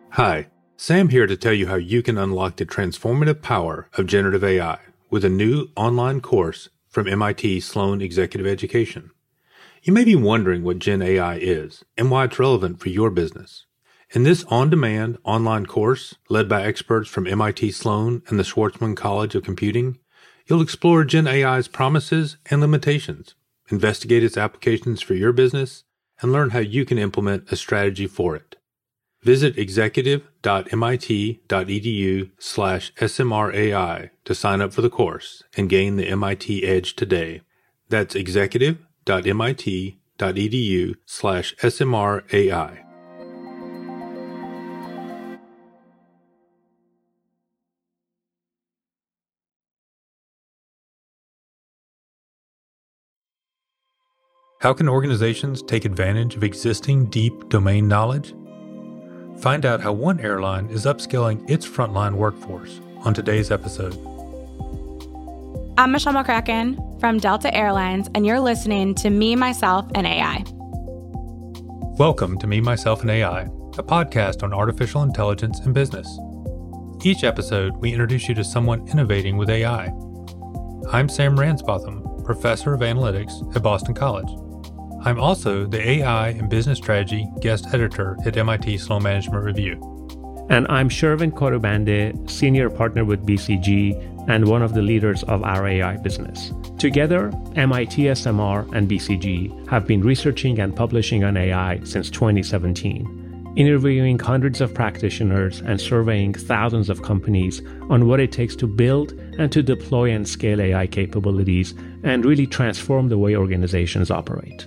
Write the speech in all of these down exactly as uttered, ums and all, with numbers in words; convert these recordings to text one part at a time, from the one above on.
Hi, Sam here to tell you how you can unlock the transformative power of generative A I with a new online course from M I T Sloan Executive Education. You may be wondering what Gen A I is and why it's relevant for your business. In this on-demand online course, led by experts from M I T Sloan and the Schwarzman College of Computing, you'll explore Gen A I's promises and limitations, investigate its applications for your business, and learn how you can implement a strategy for it. Visit executive.mit.edu slash SMRAI to sign up for the course and gain the M I T edge today. That's executive.mit.edu slash SMRAI. How can organizations take advantage of existing deep domain knowledge? Find out how one airline is upskilling its frontline workforce on today's episode. I'm Michelle McCracken from Delta Airlines, and you're listening to Me, Myself, and A I. Welcome to Me, Myself, and A I, a podcast on artificial intelligence and business. Each episode, we introduce you to someone innovating with A I. I'm Sam Ransbotham, professor of analytics at Boston College. I'm also the A I and Business Strategy guest editor at M I T Sloan Management Review. And I'm Shervin Korobande, senior partner with B C G and one of the leaders of our A I business. Together, M I T S M R and B C G have been researching and publishing on A I since twenty seventeen, interviewing hundreds of practitioners and surveying thousands of companies on what it takes to build and to deploy and scale A I capabilities and really transform the way organizations operate.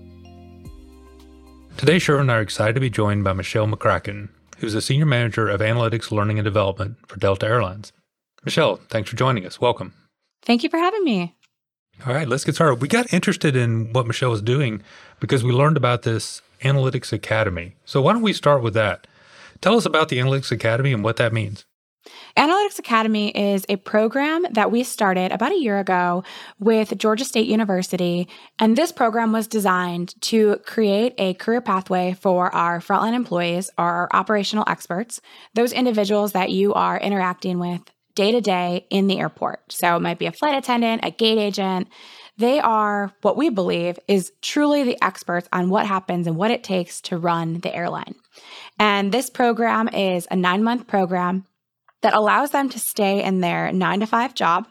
Today, Shervin and I are excited to be joined by Michelle McCracken, who's the Senior Manager of Analytics, Learning, and Development for Delta Airlines. Michelle, thanks for joining us. Welcome. Thank you for having me. All right, let's get started. We got interested in what Michelle was doing because we learned about this Analytics Academy. So why don't we start with that? Tell us about the Analytics Academy and what that means. Analytics Academy is a program that we started about a year ago with Georgia State University, and this program was designed to create a career pathway for our frontline employees, our operational experts, those individuals that you are interacting with day to day in the airport. So it might be a flight attendant, a gate agent. They are what we believe is truly the experts on what happens and what it takes to run the airline. And this program is a nine-month program that allows them to stay in their nine to five job,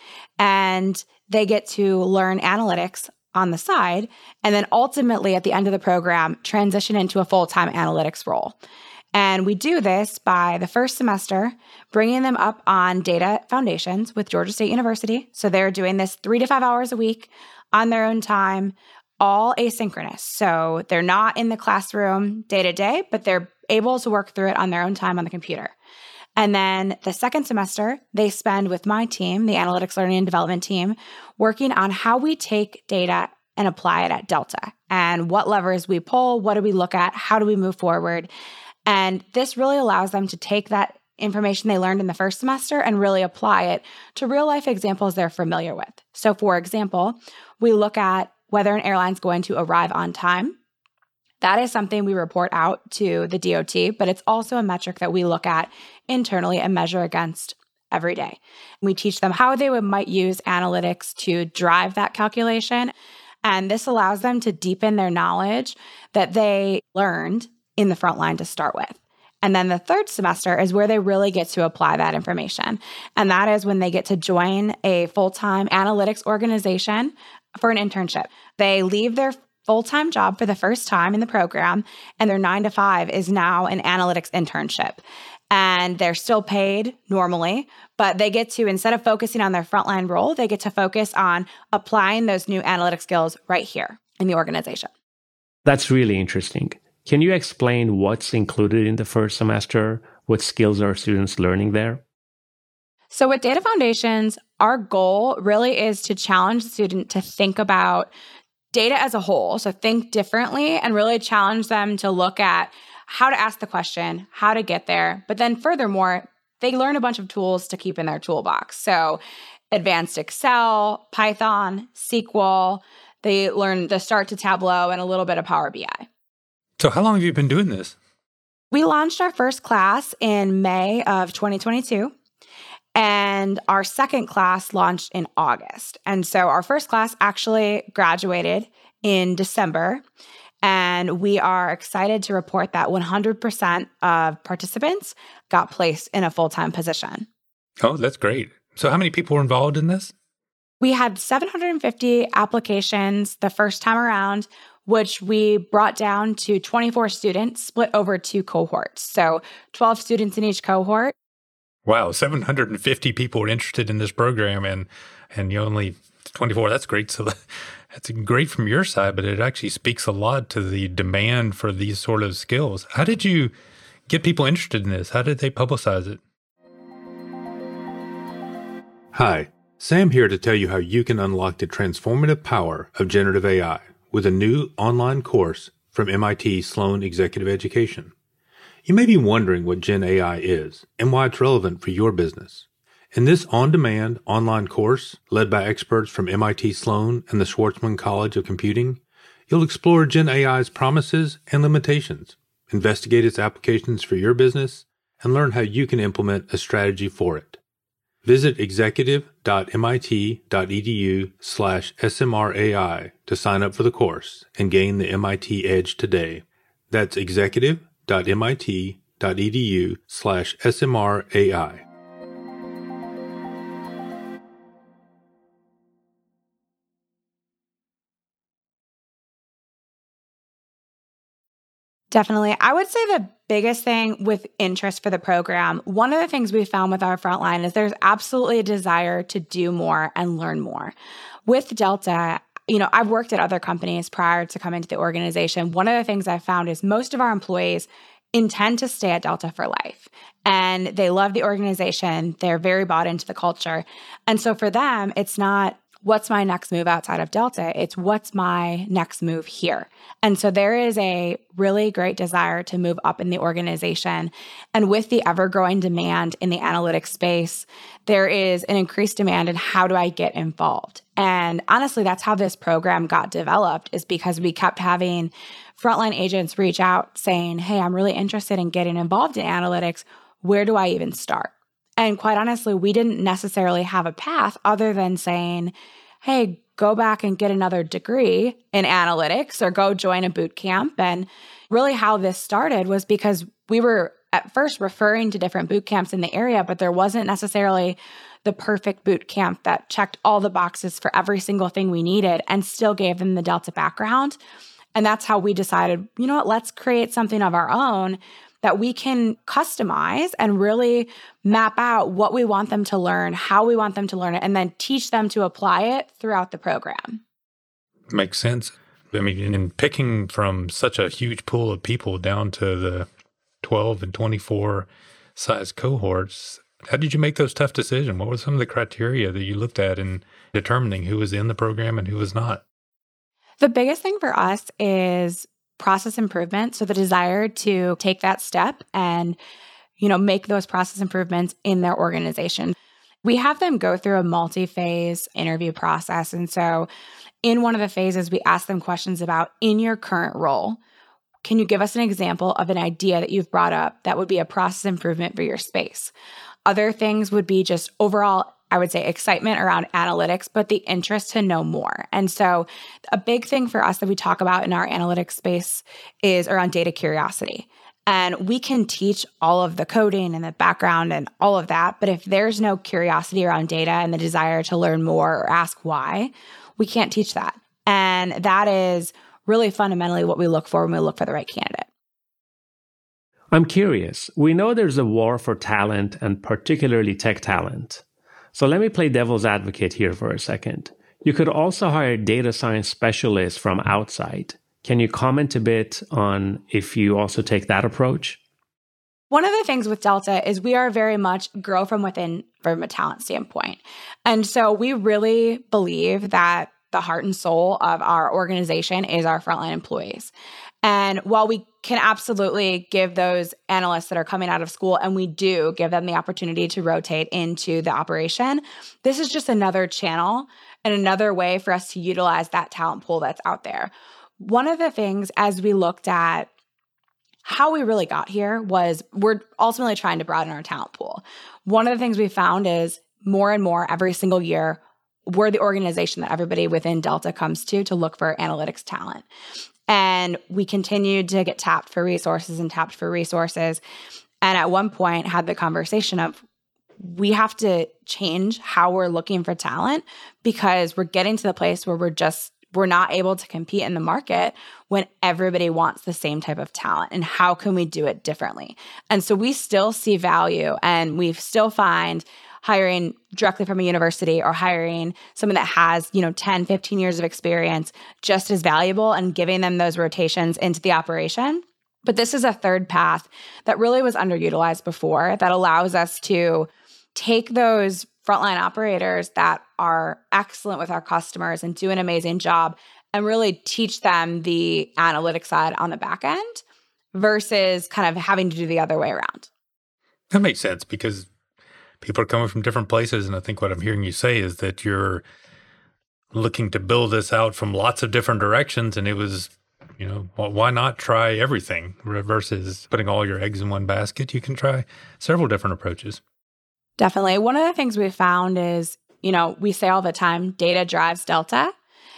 and they get to learn analytics on the side, and then ultimately at the end of the program, transition into a full-time analytics role. And we do this by the first semester, bringing them up on data foundations with Georgia State University. So they're doing this three to five hours a week on their own time, all asynchronous. So they're not in the classroom day to day, but they're able to work through it on their own time on the computer. And then the second semester, they spend with my team, the Analytics Learning and Development team, working on how we take data and apply it at Delta and what levers we pull, what do we look at, how do we move forward. And this really allows them to take that information they learned in the first semester and really apply it to real life examples they're familiar with. So for example, we look at whether an airline's going to arrive on time. That is something we report out to the D O T, but it's also a metric that we look at internally and measure against every day. We teach them how they would, might use analytics to drive that calculation. And this allows them to deepen their knowledge that they learned in the front line to start with. And then the third semester is where they really get to apply that information. And that is when they get to join a full-time analytics organization for an internship. They leave their full-time job for the first time in the program, and their nine to five is now an analytics internship. And they're still paid normally, but they get to, instead of focusing on their frontline role, they get to focus on applying those new analytic skills right here in the organization. That's really interesting. Can you explain what's included in the first semester? What skills are students learning there? So with Data Foundations, our goal really is to challenge the student to think about data as a whole. So think differently and really challenge them to look at how to ask the question, how to get there. But then furthermore, they learn a bunch of tools to keep in their toolbox. So advanced Excel, Python, S Q L. They learn the start to Tableau and a little bit of Power B I. So how long have you been doing this? We launched our first class in May of twenty twenty-two, and our second class launched in August. And so our first class actually graduated in December, and we are excited to report that one hundred percent of participants got placed in a full-time position. Oh, that's great. So how many people were involved in this? We had seven hundred fifty applications the first time around, which we brought down to twenty-four students split over two cohorts. So twelve students in each cohort. Wow, seven hundred fifty people were interested in this program, and and you only twenty-four. That's great. So that's great from your side, but it actually speaks a lot to the demand for these sort of skills. How did you get people interested in this? How did they publicize it? Hi, Sam here to tell you how you can unlock the transformative power of generative A I with a new online course from M I T Sloan Executive Education. You may be wondering what Gen A I is and why it's relevant for your business. In this on-demand online course, led by experts from M I T Sloan and the Schwarzman College of Computing, you'll explore Gen A I's promises and limitations, investigate its applications for your business, and learn how you can implement a strategy for it. Visit executive.mit.edu slash SMRAI to sign up for the course and gain the M I T edge today. That's executive.mit.edu slash SMRAI. Definitely. I would say the biggest thing with interest for the program, one of the things we found with our frontline is there's absolutely a desire to do more and learn more. With Delta, you know, I've worked at other companies prior to coming to the organization. One of the things I've found is most of our employees intend to stay at Delta for life. And they love the organization. They're very bought into the culture. And so for them, it's not, what's my next move outside of Delta? It's what's my next move here? And so there is a really great desire to move up in the organization. And with the ever-growing demand in the analytics space, there is an increased demand in how do I get involved? And honestly, that's how this program got developed, is because we kept having frontline agents reach out saying, hey, I'm really interested in getting involved in analytics. Where do I even start? And quite honestly, we didn't necessarily have a path other than saying, hey, go back and get another degree in analytics or go join a boot camp. And really how this started was because we were at first referring to different boot camps in the area, but there wasn't necessarily the perfect boot camp that checked all the boxes for every single thing we needed and still gave them the Delta background. And that's how we decided, you know what, let's create something of our own that we can customize and really map out what we want them to learn, how we want them to learn it, and then teach them to apply it throughout the program. Makes sense. I mean, in picking from such a huge pool of people down to the twelve and twenty-four size cohorts, how did you make those tough decisions? What were some of the criteria that you looked at in determining who was in the program and who was not? The biggest thing for us is process improvement. So the desire to take that step and, you know, make those process improvements in their organization. We have them go through a multi-phase interview process. And so in one of the phases, we ask them questions about, in your current role, can you give us an example of an idea that you've brought up that would be a process improvement for your space? Other things would be just overall, I would say, excitement around analytics, but the interest to know more. And so a big thing for us that we talk about in our analytics space is around data curiosity. And we can teach all of the coding and the background and all of that, but if there's no curiosity around data and the desire to learn more or ask why, we can't teach that. And that is really fundamentally what we look for when we look for the right candidate. I'm curious. We know there's a war for talent and particularly tech talent. So let me play devil's advocate here for a second. You could also hire data science specialists from outside. Can you comment a bit on if you also take that approach? One of the things with Delta is we are very much grow from within from a talent standpoint. And so we really believe that the heart and soul of our organization is our frontline employees. And while we can absolutely give those analysts that are coming out of school, and we do give them the opportunity to rotate into the operation, this is just another channel and another way for us to utilize that talent pool that's out there. One of the things as we looked at how we really got here was we're ultimately trying to broaden our talent pool. One of the things we found is more and more every single year, we're the organization that everybody within Delta comes to to look for analytics talent. And we continued to get tapped for resources and tapped for resources. And at one point had the conversation of, we have to change how we're looking for talent because we're getting to the place where we're just, we're not able to compete in the market when everybody wants the same type of talent. And how can we do it differently? And so we still see value, and we still find hiring directly from a university or hiring someone that has, you know, ten, fifteen years of experience just as valuable, and giving them those rotations into the operation. But this is a third path that really was underutilized before that allows us to take those frontline operators that are excellent with our customers and do an amazing job and really teach them the analytics side on the back end versus kind of having to do the other way around. That makes sense because people are coming from different places. And I think what I'm hearing you say is that you're looking to build this out from lots of different directions. And it was, you know, well, why not try everything versus putting all your eggs in one basket? You can try several different approaches. Definitely. One of the things we found is, you know, we say all the time, data drives Delta.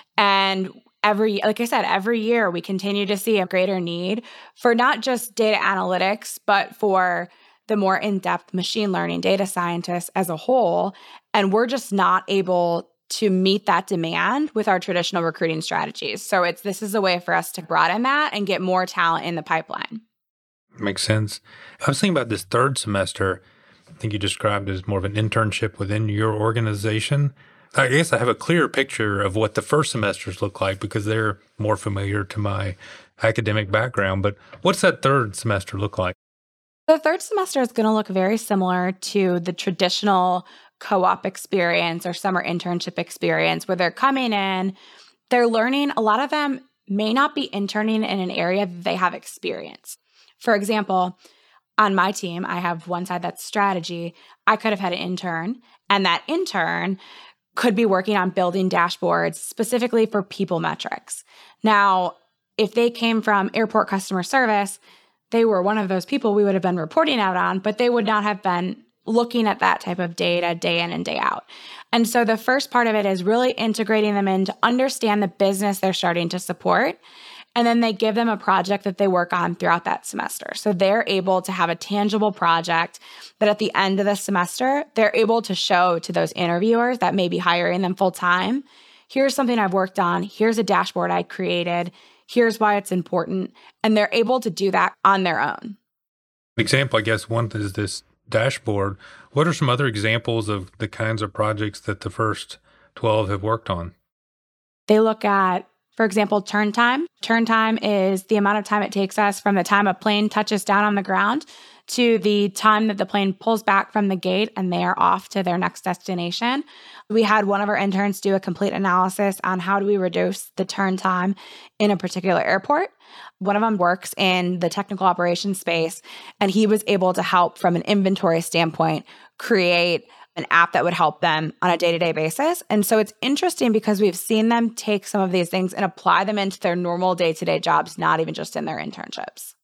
And every, like I said, every year we continue to see a greater need for not just data analytics, but for the more in-depth machine learning data scientists as a whole. And we're just not able to meet that demand with our traditional recruiting strategies. So it's this is a way for us to broaden that and get more talent in the pipeline. Makes sense. I was thinking about this third semester. I think you described as more of an internship within your organization. I guess I have a clearer picture of what the first semesters look like because they're more familiar to my academic background. But what's that third semester look like? The third semester is going to look very similar to the traditional co-op experience or summer internship experience where they're coming in, they're learning. A lot of them may not be interning in an area that they have experience. For example, on my team, I have one side that's strategy. I could have had an intern, and that intern could be working on building dashboards specifically for people metrics. Now, if they came from airport customer service, they were one of those people we would have been reporting out on, but they would not have been looking at that type of data day in and day out. And so the first part of it is really integrating them in to understand the business they're starting to support. And then they give them a project that they work on throughout that semester. So they're able to have a tangible project that at the end of the semester, they're able to show to those interviewers that may be hiring them full time. Here's something I've worked on. Here's a dashboard I created. Here's why it's important. And they're able to do that on their own. Example, I guess, one is this dashboard. What are some other examples of the kinds of projects that the first twelve have worked on? They look at, for example, turn time. Turn time is the amount of time it takes us from the time a plane touches down on the ground to the time that the plane pulls back from the gate and they are off to their next destination. We had one of our interns do a complete analysis on how do we reduce the turn time in a particular airport. One of them works in the technical operations space, and he was able to help from an inventory standpoint create an app that would help them on a day-to-day basis. And so it's interesting because we've seen them take some of these things and apply them into their normal day-to-day jobs, not even just in their internships.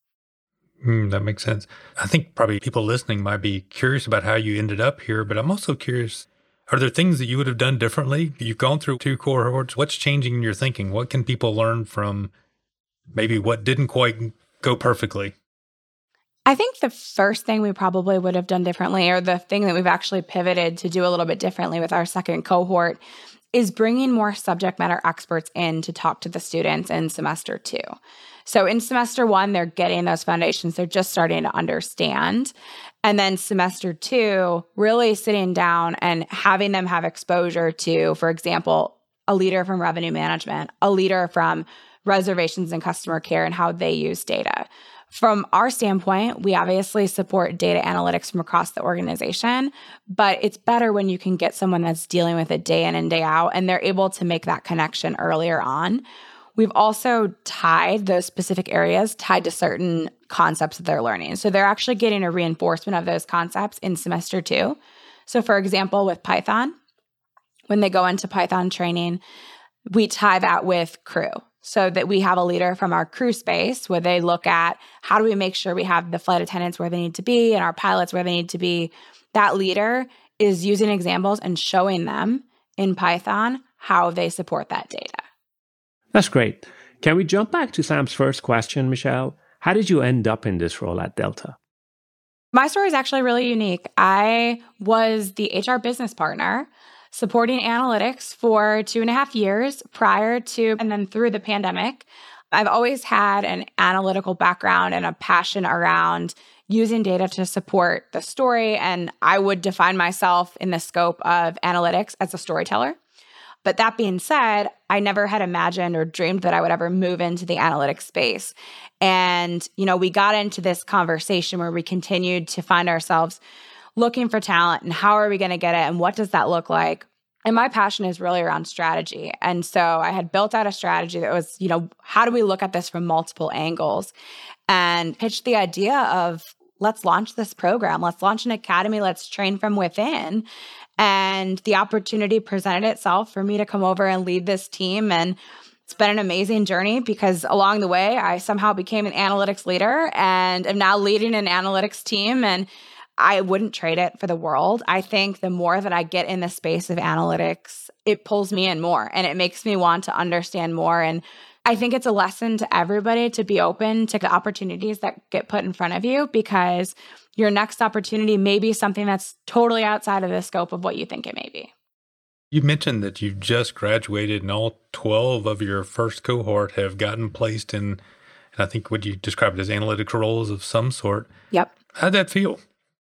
Mm, that makes sense. I think probably people listening might be curious about how you ended up here, but I'm also curious, are there things that you would have done differently? You've gone through two cohorts. What's changing in your thinking? What can people learn from maybe what didn't quite go perfectly? I think the first thing we probably would have done differently, or the thing that we've actually pivoted to do a little bit differently with our second cohort, is bringing more subject matter experts in to talk to the students in semester two. So in semester one, they're getting those foundations. They're just starting to understand. And then semester two, really sitting down and having them have exposure to, for example, a leader from revenue management, a leader from reservations and customer care and how they use data. From our standpoint, we obviously support data analytics from across the organization, but it's better when you can get someone that's dealing with it day in and day out, and they're able to make that connection earlier on. We've also tied those specific areas tied to certain concepts that they're learning. So they're actually getting a reinforcement of those concepts in semester two. So for example, with Python, when they go into Python training, we tie that with Crew. so that we have a leader from our crew space where they look at how do we make sure we have the flight attendants where they need to be and our pilots where they need to be. That leader is using examples and showing them in Python how they support that data. That's great. Can we jump back to Sam's first question, Michelle? How did you end up in this role at Delta? My story is actually really unique. I was the H R business partner supporting analytics for two and a half years prior to, and then through the pandemic. I've always had an analytical background and a passion around using data to support the story. And I would define myself in the scope of analytics as a storyteller. But that being said, I never had imagined or dreamed that I would ever move into the analytics space. And, you know, we got into this conversation where we continued to find ourselves looking for talent and how are we going to get it and what does that look like? And my passion is really around strategy. And so I had built out a strategy that was, you know, how do we look at this from multiple angles and pitched the idea of let's launch this program. Let's launch an academy. Let's train from within. And the opportunity presented itself for me to come over and lead this team. And it's been an amazing journey because along the way, I somehow became an analytics leader and am now leading an analytics team. And I wouldn't trade it for the world. I think the more that I get in the space of analytics, it pulls me in more and it makes me want to understand more. And I think it's a lesson to everybody to be open to the opportunities that get put in front of you because your next opportunity may be something that's totally outside of the scope of what you think it may be. You mentioned that you've just graduated and all twelve of your first cohort have gotten placed in, and I think what you described as analytics roles of some sort. Yep. How'd that feel?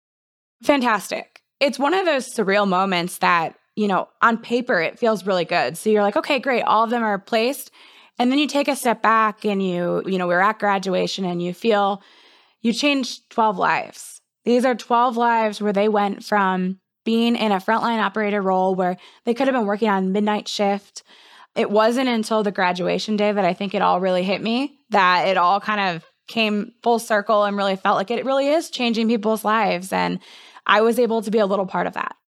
Fantastic. It's one of those surreal moments that, you know, on paper, it feels really good. So you're like, okay, great. All of them are placed. And then you take a step back and you, you know, we're at graduation and you feel you changed twelve lives. These are twelve lives where they went from being in a frontline operator role where they could have been working on midnight shift. It wasn't until the graduation day that I think it all really hit me, that it all kind of came full circle and really felt like it really is changing people's lives. And I was able to be a little part of that.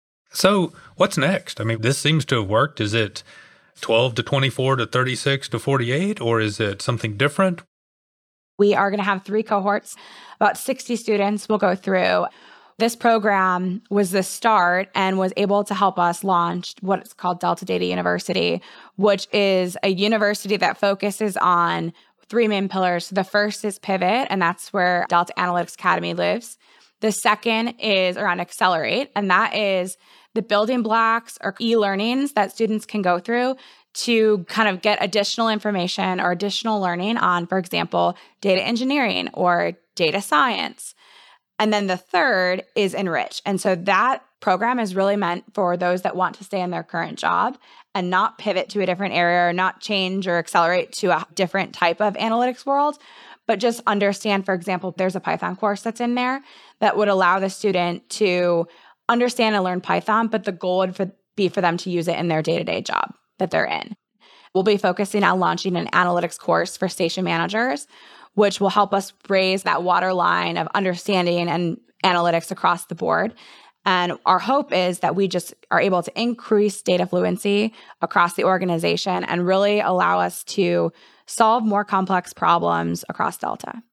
So what's next? I mean, this seems to have worked. Is it twelve to twenty-four to thirty-six to forty-eight, or is it something different? We are going to have three cohorts. About sixty students will go through. This program was the start and was able to help us launch what's called Delta Data University, which is a university that focuses on three main pillars. The first is Pivot, and that's where Delta Analytics Academy lives. The second is around Accelerate, and that is the building blocks or e-learnings that students can go through to kind of get additional information or additional learning on, for example, data engineering or data science. And then the third is Enrich. And so that program is really meant for those that want to stay in their current job and not pivot to a different area or not change or accelerate to a different type of analytics world, but just understand, for example, there's a Python course that's in there that would allow the student to understand and learn Python, but the goal would for, be for them to use it in their day-to-day job that they're in. We'll be focusing on launching an analytics course for station managers, which will help us raise that waterline of understanding and analytics across the board. And our hope is that we just are able to increase data fluency across the organization and really allow us to solve more complex problems across Delta.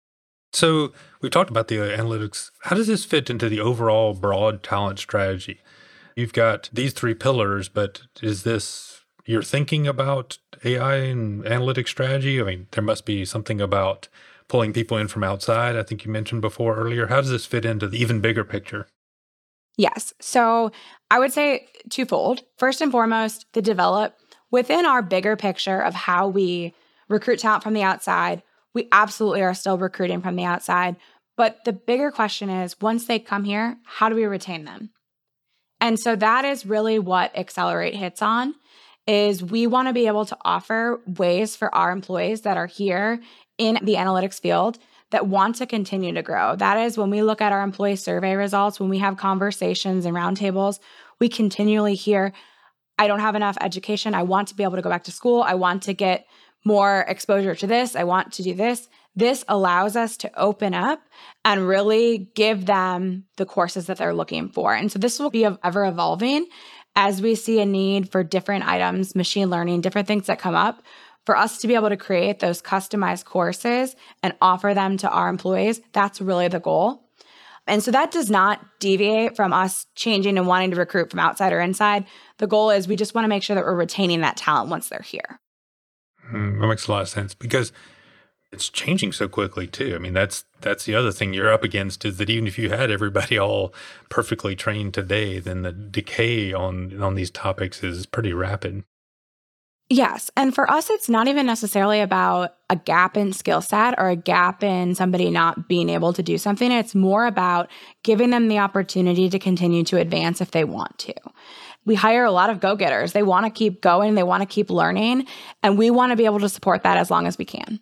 So we've talked about the analytics. How does this fit into the overall broad talent strategy? You've got these three pillars, but is this, you're thinking about A I and analytics strategy? I mean, there must be something about pulling people in from outside. I think you mentioned before earlier. How does this fit into the even bigger picture? Yes. So I would say twofold. First and foremost, to develop within our bigger picture of how we recruit talent from the outside. We absolutely are still recruiting from the outside. But the bigger question is, once they come here, how do we retain them? And so that is really what Accelerate hits on, is we want to be able to offer ways for our employees that are here in the analytics field that want to continue to grow. That is when we look at our employee survey results, when we have conversations and roundtables, we continually hear, I don't have enough education. I want to be able to go back to school. I want to get more exposure to this. I want to do this. This allows us to open up and really give them the courses that they're looking for. And so this will be ever evolving as we see a need for different items, machine learning, different things that come up for us to be able to create those customized courses and offer them to our employees, that's really the goal. And so that does not deviate from us changing and wanting to recruit from outside or inside. The goal is we just want to make sure that we're retaining that talent once they're here. Mm, that makes a lot of sense because it's changing so quickly too. I mean, that's that's the other thing you're up against is that even if you had everybody all perfectly trained today, then the decay on on these topics is pretty rapid. Yes. And for us, it's not even necessarily about a gap in skill set or a gap in somebody not being able to do something. It's more about giving them the opportunity to continue to advance if they want to. We hire a lot of go-getters. They want to keep going. They want to keep learning. And we want to be able to support that as long as we can.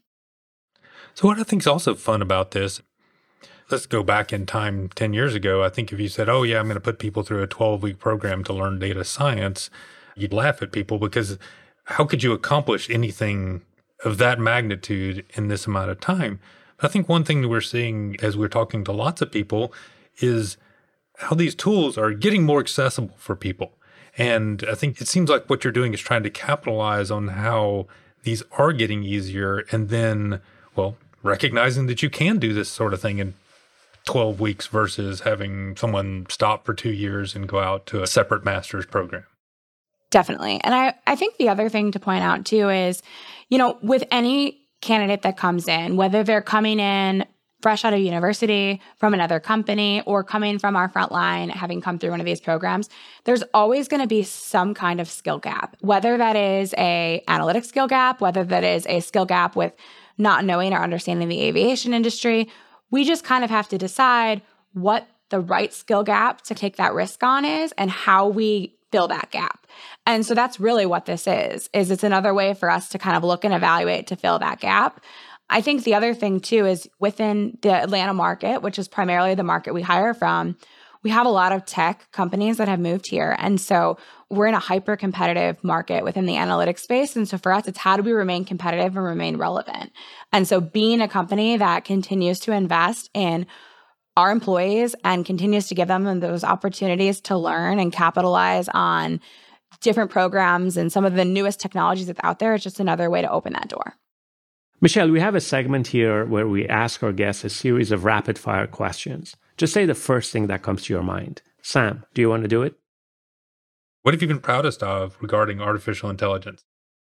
So what I think is also fun about this, let's go back in time ten years ago. I think if you said, oh, yeah, I'm going to put people through a twelve-week program to learn data science, you'd laugh at people because how could you accomplish anything of that magnitude in this amount of time? But I think one thing that we're seeing as we're talking to lots of people is how these tools are getting more accessible for people. And I think it seems like what you're doing is trying to capitalize on how these are getting easier and then, well, recognizing that you can do this sort of thing in twelve weeks versus having someone stop for two years and go out to a separate master's program. Definitely. And I, I think the other thing to point out too is, you know, with any candidate that comes in, whether they're coming in fresh out of university from another company or coming from our front line, having come through one of these programs, there's always going to be some kind of skill gap, whether that is a analytics skill gap, whether that is a skill gap with not knowing or understanding the aviation industry. We just kind of have to decide what the right skill gap to take that risk on is and how we fill that gap. And so that's really what this is, is it's another way for us to kind of look and evaluate to fill that gap. I think the other thing too is within the Atlanta market, which is primarily the market we hire from, we have a lot of tech companies that have moved here. And so we're in a hyper competitive market within the analytics space. And so for us, it's how do we remain competitive and remain relevant? And so being a company that continues to invest in our employees and continues to give them those opportunities to learn and capitalize on different programs and some of the newest technologies that's out there, it's just another way to open that door. Michelle, we have a segment here where we ask our guests a series of rapid fire questions. Just say the first thing that comes to your mind. Sam, do you want to do it? What have you been proudest of regarding artificial intelligence?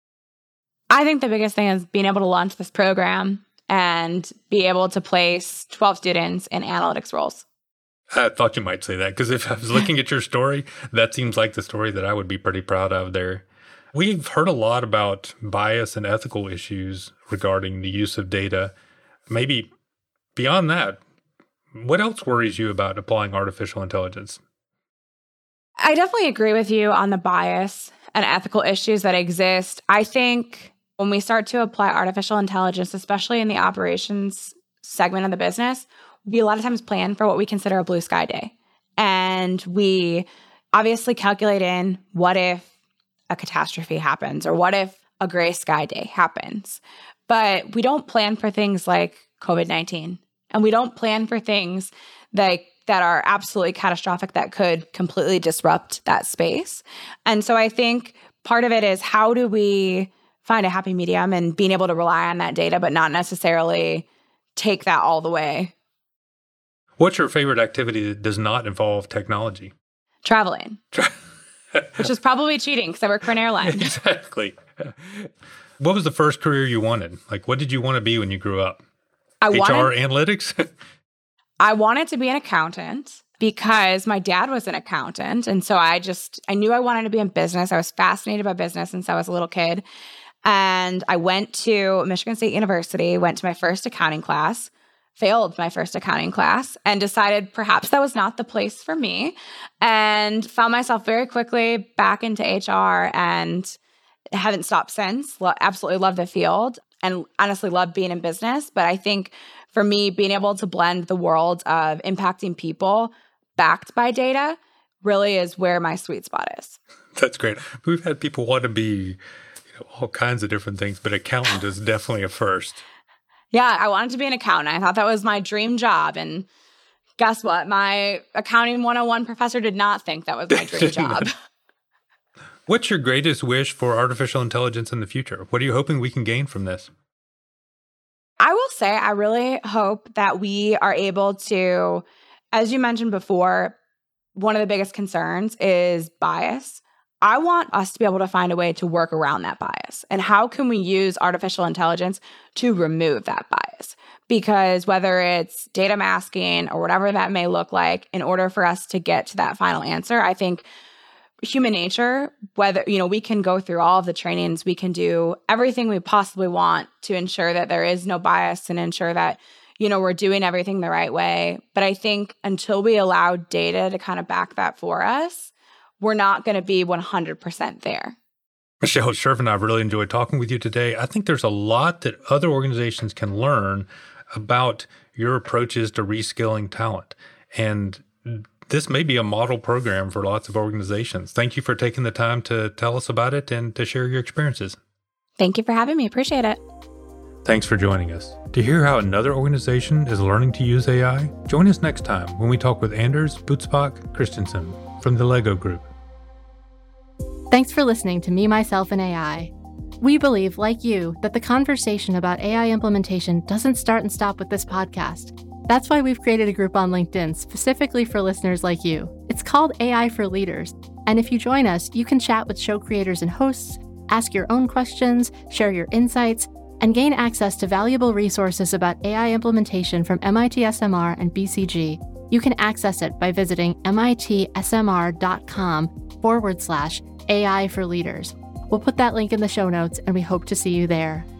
I think the biggest thing is being able to launch this program and be able to place twelve students in analytics roles. I thought you might say that because if I was looking at your story, that seems like the story that I would be pretty proud of there. We've heard a lot about bias and ethical issues regarding the use of data. Maybe beyond that, what else worries you about applying artificial intelligence? I definitely agree with you on the bias and ethical issues that exist. I think when we start to apply artificial intelligence, especially in the operations segment of the business, we a lot of times plan for what we consider a blue sky day. And we obviously calculate in what if a catastrophe happens or what if a gray sky day happens. But we don't plan for things like covid nineteen. And we don't plan for things that, that are absolutely catastrophic that could completely disrupt that space. And so I think part of it is how do we find a happy medium and being able to rely on that data, but not necessarily take that all the way. What's your favorite activity that does not involve technology? Traveling, which is probably cheating because I work for an airline. Exactly. What was the first career you wanted? Like, what did you want to be when you grew up? I H R wanted, analytics? I wanted to be an accountant because my dad was an accountant. And so I just, I knew I wanted to be in business. I was fascinated by business since I was a little kid. And I went to Michigan State University, went to my first accounting class, failed my first accounting class, and decided perhaps that was not the place for me, and found myself very quickly back into H R and haven't stopped since. Lo- absolutely love the field and honestly love being in business. But I think for me, being able to blend the world of impacting people backed by data really is where my sweet spot is. That's great. We've had people want to be you know, all kinds of different things, but accountant is definitely a first. Yeah, I wanted to be an accountant. I thought that was my dream job. And guess what? My accounting one oh one professor did not think that was my dream job. What's your greatest wish for artificial intelligence in the future? What are you hoping we can gain from this? I will say I really hope that we are able to, as you mentioned before, one of the biggest concerns is bias. I want us to be able to find a way to work around that bias. And how can we use artificial intelligence to remove that bias? Because whether it's data masking or whatever that may look like, in order for us to get to that final answer, I think human nature, whether, you know, we can go through all of the trainings, we can do everything we possibly want to ensure that there is no bias and ensure that, you know, we're doing everything the right way. But I think until we allow data to kind of back that for us, we're not going to be one hundred percent there. Michelle Shervin, I've really enjoyed talking with you today. I think there's a lot that other organizations can learn about your approaches to reskilling talent. And this may be a model program for lots of organizations. Thank you for taking the time to tell us about it and to share your experiences. Thank you for having me. Appreciate it. Thanks for joining us. To hear how another organization is learning to use A I, join us next time when we talk with Anders Butzbach Christensen from the Lego Group. Thanks for listening to Me, Myself, and A I. We believe, like you, that the conversation about A I implementation doesn't start and stop with this podcast. That's why we've created a group on LinkedIn specifically for listeners like you. It's called A I for Leaders. And if you join us, you can chat with show creators and hosts, ask your own questions, share your insights, and gain access to valuable resources about A I implementation from M I T S M R and B C G. You can access it by visiting mitsmr.com forward slash AI for Leaders. We'll put that link in the show notes, and we hope to see you there.